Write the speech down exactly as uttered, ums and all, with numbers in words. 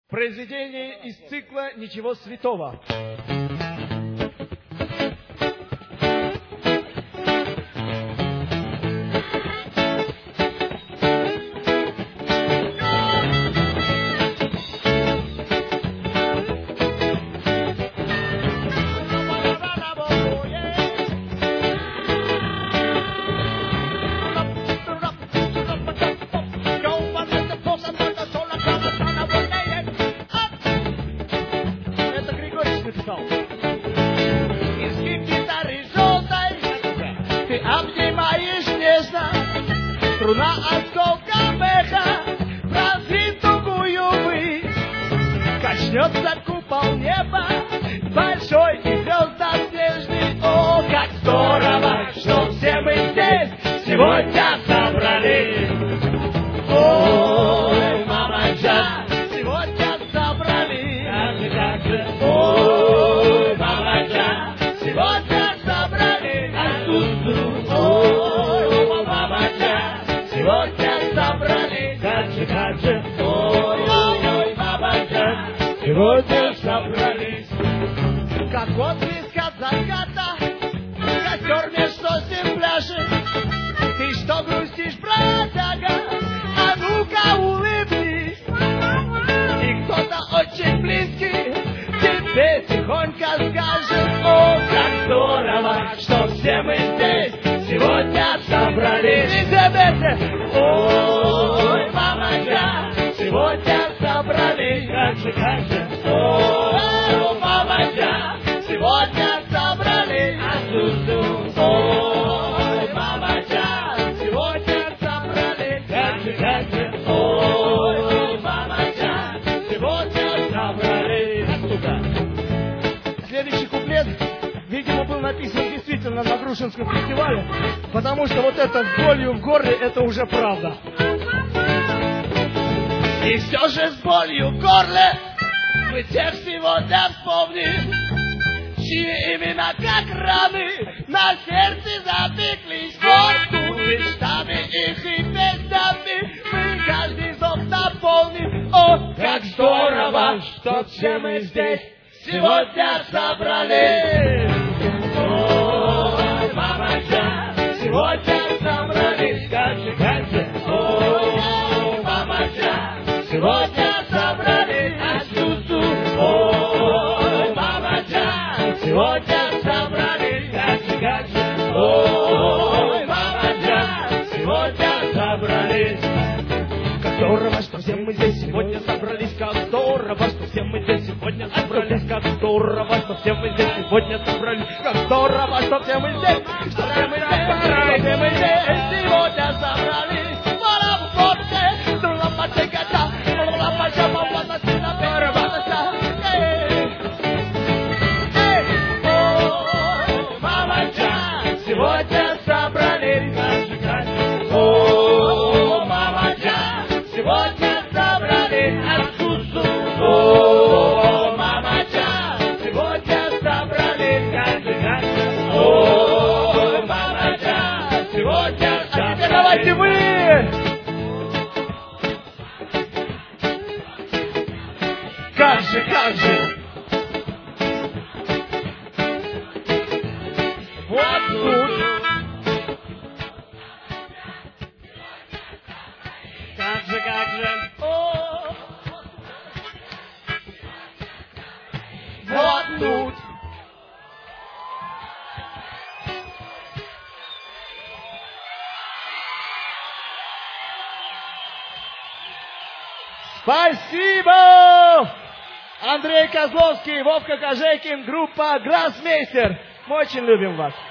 Произведение из цикла «Ничего святого». Изгиб гитары желтой ты обнимаешь нежно. Струна осколком эха пронзит тугую высь. Качнется купол неба большой и звезда снежный. О, как здорово, что все мы здесь сегодня собрались. Ой, мамаджа, сегодня собрались. Как же, ой, мамаджа, сегодня собрались. Ой, мамаджа, сегодня собрались. Как же, как же, ой, ой, ой, мамаджа, сегодня собрались. Как вот близко заката, костер между сим пляшет. Ты что грустишь, бродяга? А ну-ка улыбнись. И кто-то очень близкий тебе тихонько скажет: о, как здорово, что все мы здесь сегодня собрались. И тебе, ой, мамаджа, сегодня собрались. Как же, как же, о, мамаджа, сегодня собрались. Ой, мамаджа, сегодня собрались. Как же, как же, ой, мамаджа, сегодня собрались. Следующий куплет, видимо, был написан действительно на Грушинском фестивале, потому что вот это с болью в горле, это уже правда. И все же с болью в горле мы тех сегодня вспомним, чьи имена как раны на сердце запеклись. Вот тут мечтами их и песнями мы каждый зов наполним. О, как здорово, что все мы здесь сегодня собрались. Ой, мамаджа, сегодня собрались. Как же, как же, ой, мамаджа, сегодня собрались. Ой, мамаджа, сегодня собрались. Как же, как же, ой, мамаджа, сегодня собрались. Как здорово, что все мы здесь сегодня собрались. Как здорово, что все мы здесь сегодня собрались. Как здорово, что все мы здесь сегодня собрались. Как здорово, что все мы здесь, что все мы здесь, что все мы здесь сегодня собрались. Сегодня собрались. О, мамаджа, сегодня собрались. О, мамаджа, сегодня собрались. О, мамаджа, сегодня собрались. А теперь давайте вы! Как же, как же! Вот тут. Как же, как же. О! Вот тут. Спасибо! Андрей Козловский, Вовка Кожейкин, группа Гроссмейстер. Мы очень любим вас.